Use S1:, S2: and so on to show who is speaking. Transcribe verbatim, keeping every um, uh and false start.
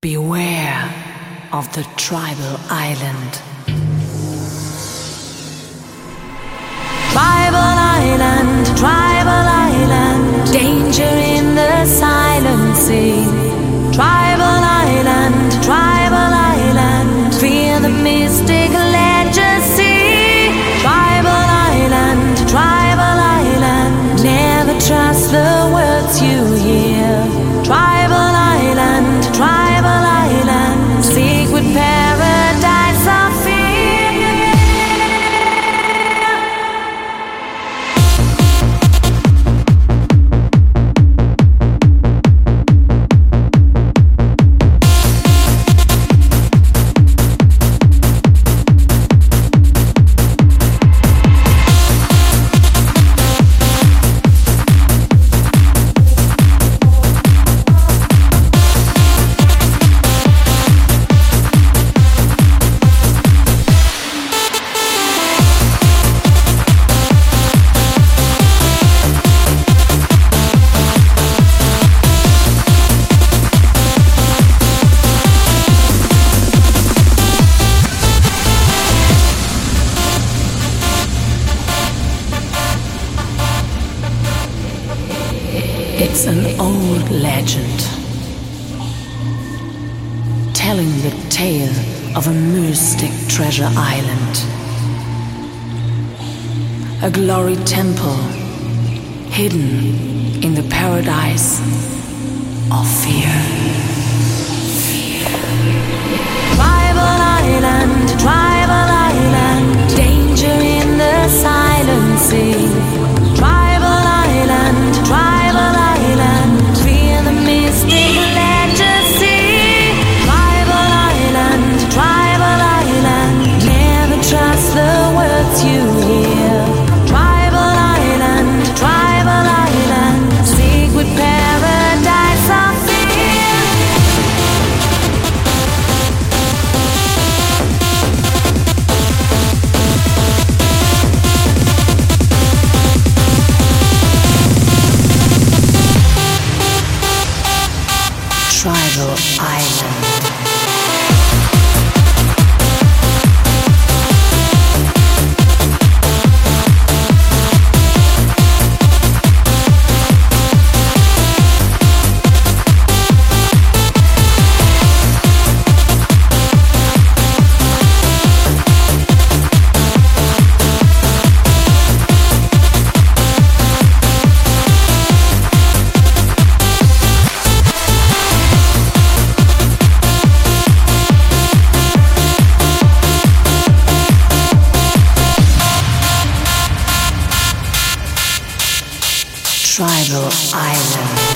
S1: Beware of the tribal island. Tribal island, tribal island, danger in the silent sea. Tribal island, tribal island, fear the mystic legacy. Tribal island, tribal island, never trust the words you hear. Tribal island, tribal island, secret paradise of It's an old legend telling the tale of a mystic treasure island, a glory temple hidden in the paradise of fear. Tribal island, tribal island, danger in the silent sea. Tribal island, tribal island, fear the mystic legacy. Tribal island, tribal island, never trust the words you hear. Tribal island, tribal island, secret paradise of fear. Tribal island. Tribal island.